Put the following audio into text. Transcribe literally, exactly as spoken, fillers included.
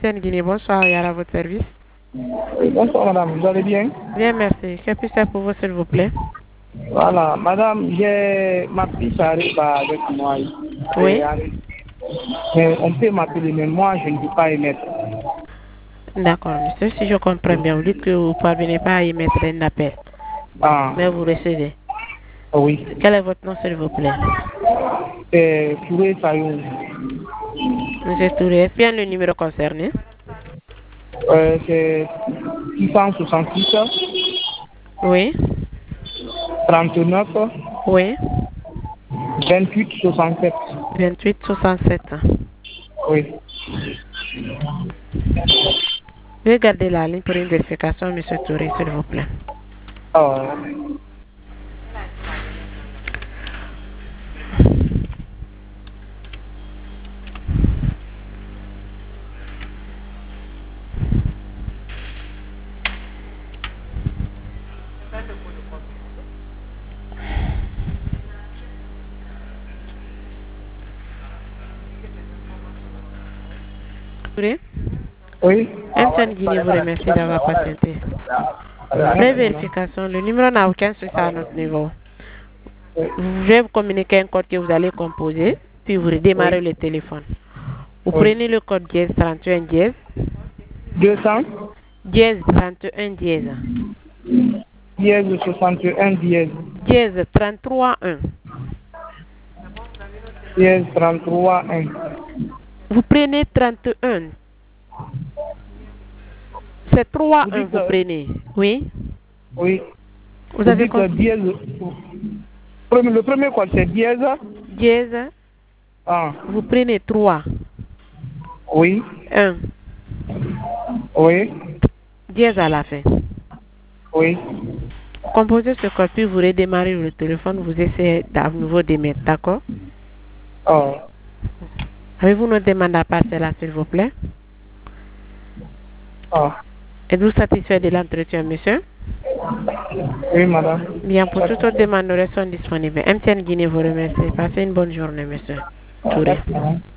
M T N Guinée, bonsoir, Yara, à votre service. Oui, bonsoir madame, vous allez bien? Bien, merci. Que puis-je faire pour vous, s'il vous plaît? Voilà, madame, j'ai ma fille qui arrive avec moi. Oui. Mais on peut m'appeler, mais moi je ne veux pas y mettre. D'accord, monsieur. Si je comprends bien, vous dites que vous ne parvenez pas à y mettre un appel. Ah, Mais vous recevez. oui. Quel est votre nom, s'il vous plaît? C'est Touré Sayoun. Monsieur Touré, est-ce bien le numéro concerné? Euh, c'est six cent soixante-six, Oui. trente-neuf, Oui. vingt-huit, soixante-sept. vingt-huit soixante-sept. Oui. Veuillez garder la ligne pour une vérification, monsieur Touré, s'il vous plaît. Ah, Touré? oui. M T N Guinée vous remercie d'avoir patienté. Après vérification, le numéro n'a aucun souci à notre niveau. Je vais vous communiquer un code que vous allez composer, puis vous redémarrez Oui. le téléphone. Vous Oui. prenez le code dièse trente et un dièse, deux cents, dièse trente et un dièse, dièse soixante-et-un, dièse, dièse trente-trois un. dièse trente-trois, un. Vous prenez trente et un. C'est trois Vous un dites, vous euh, prenez. Oui. oui. Vous Vous avez dites euh, compris? dièse. Premier- Le premier code c'est dièse. Dièse, Ah, vous prenez trois. oui. un. Oui. Dièse à la fin. Oui. Composez ce code, puis vous redémarrez le téléphone, vous essayez à nouveau d'émettre, d'accord? Oh. Avez-vous une demande à passer là, s'il vous plaît? Oh. Êtes-vous satisfait de l'entretien, monsieur? Oui, madame. Bien, pour toute autre demande, nous restons disponibles. M T N Guinée vous remercie. Passez une bonne journée, monsieur Touré. Merci, madame.